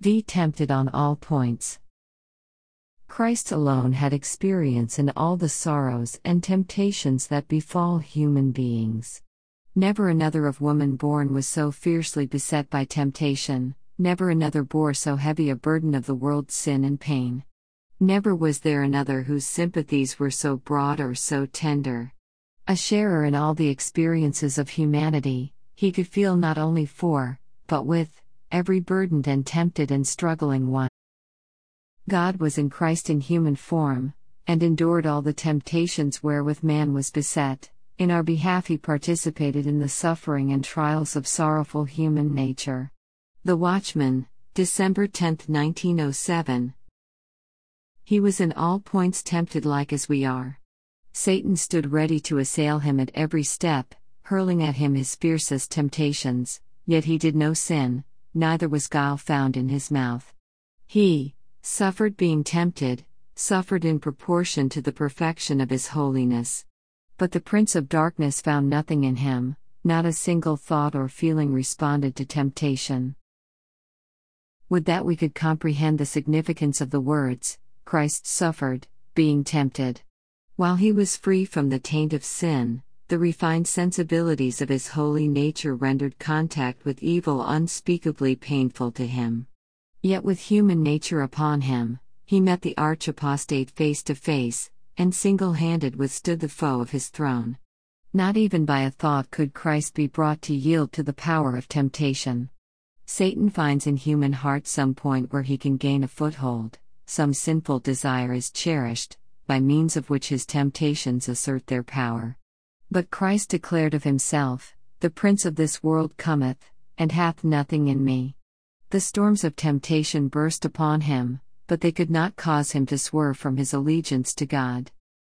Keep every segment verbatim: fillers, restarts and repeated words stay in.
The tempted on all points. Christ alone had experience in all the sorrows and temptations that befall human beings. Never another of woman born was so fiercely beset by temptation, never another bore so heavy a burden of the world's sin and pain. Never was there another whose sympathies were so broad or so tender. A sharer in all the experiences of humanity, he could feel not only for, but with, every burdened and tempted and struggling one. God was in Christ in human form, and endured all the temptations wherewith man was beset. In our behalf he participated in the suffering and trials of sorrowful human nature. The Watchman, December tenth nineteen oh seven. He was in all points tempted like as we are. Satan stood ready to assail him at every step, hurling at him his fiercest temptations, yet he did no sin, neither was guile found in his mouth. He suffered being tempted, suffered in proportion to the perfection of his holiness. But the Prince of Darkness found nothing in him, not a single thought or feeling responded to temptation. Would that we could comprehend the significance of the words, Christ suffered, being tempted. While he was free from the taint of sin, the refined sensibilities of his holy nature rendered contact with evil unspeakably painful to him. Yet with human nature upon him, he met the arch-apostate face to face, and single-handed withstood the foe of his throne. Not even by a thought could Christ be brought to yield to the power of temptation. Satan finds in human heart some point where he can gain a foothold, some sinful desire is cherished, by means of which his temptations assert their power. But Christ declared of himself, "The prince of this world cometh, and hath nothing in me." The storms of temptation burst upon him, but they could not cause him to swerve from his allegiance to God.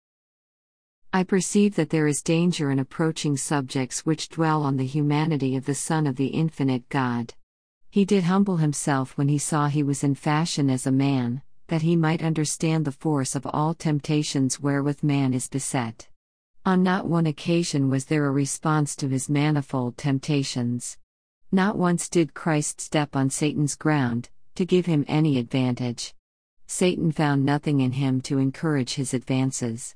I perceive that there is danger in approaching subjects which dwell on the humanity of the Son of the infinite God. He did humble himself when he saw he was in fashion as a man, that he might understand the force of all temptations wherewith man is beset. On not one occasion was there a response to his manifold temptations. Not once did Christ step on Satan's ground, to give him any advantage. Satan found nothing in him to encourage his advances.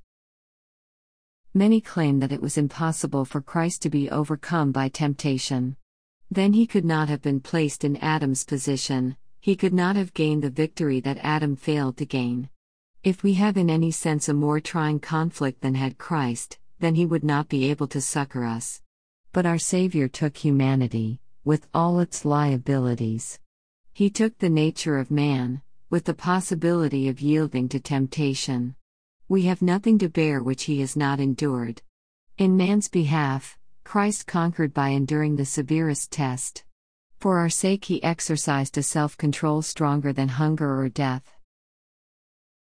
Many claim that it was impossible for Christ to be overcome by temptation. Then he could not have been placed in Adam's position, he could not have gained the victory that Adam failed to gain. If we have in any sense a more trying conflict than had Christ, then he would not be able to succor us. But our Savior took humanity, with all its liabilities. He took the nature of man, with the possibility of yielding to temptation. We have nothing to bear which he has not endured. In man's behalf, Christ conquered by enduring the severest test. For our sake he exercised a self-control stronger than hunger or death.